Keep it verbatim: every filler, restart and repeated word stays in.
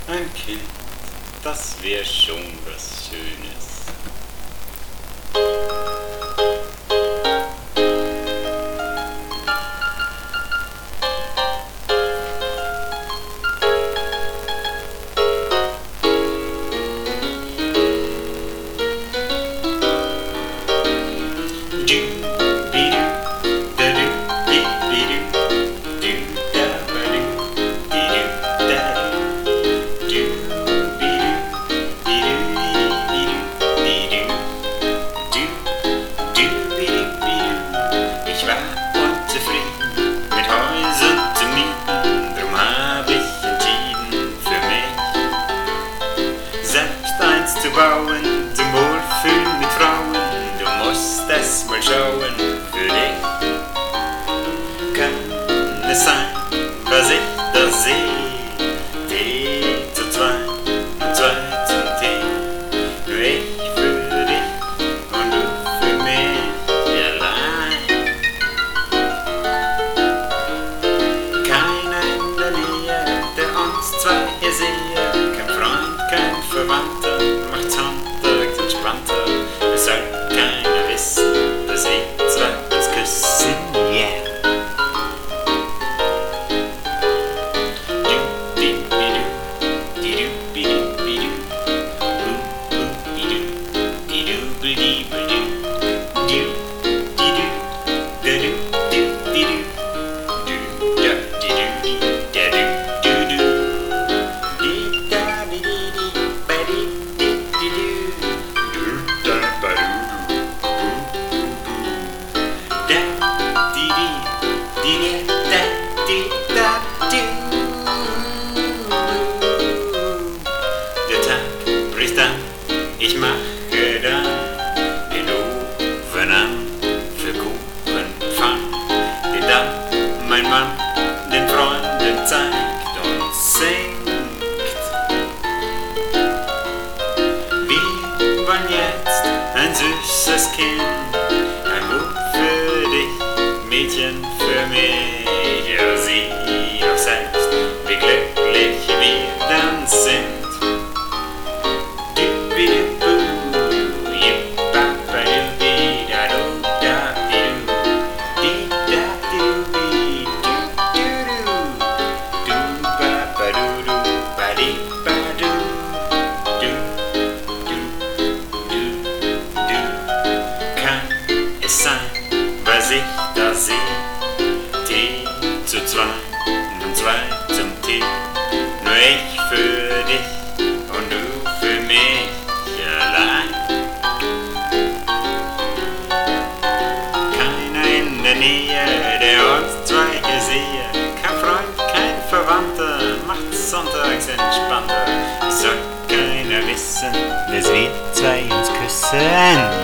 Ein Kind, das wär schon was Schönes. Ich war unzufrieden mit Häusern zu mieten, drum hab ich entschieden für mich selbst eins zu bauen, zum Wohlfühlen mit Frauen. Du musst es mal schauen, für dich kann es sein, was ich da seh. Tee zu zwei und zwei zum Tee, nur ich für dich und du für mich allein. Keiner in der Nähe, der uns zwei hier sehe, kein Freund, kein Verwandter, macht's handwerks entspannter. Es soll keiner wissen, dass wir zwei uns küssen, yeah. Der Tag bricht an, ich mache dann den Ofen an für Kuchenpfann, den dann mein Mann den Freunden zeigt und singt. Wir wollen jetzt ein süßes Kind, ein Bub für dich, Mädchen für mich, ja sieh doch selbst, wie glücklich wir dann sind. Was ich da seh, Tee zu zwei und zwei zum Tee, nur ich für dich und du für mich allein. Keiner in der Nähe, der uns zwei hier sehe, kein Freund, kein Verwandter, macht's sonntags entspannter. Es soll keiner wissen, dass wir zwei uns küssen.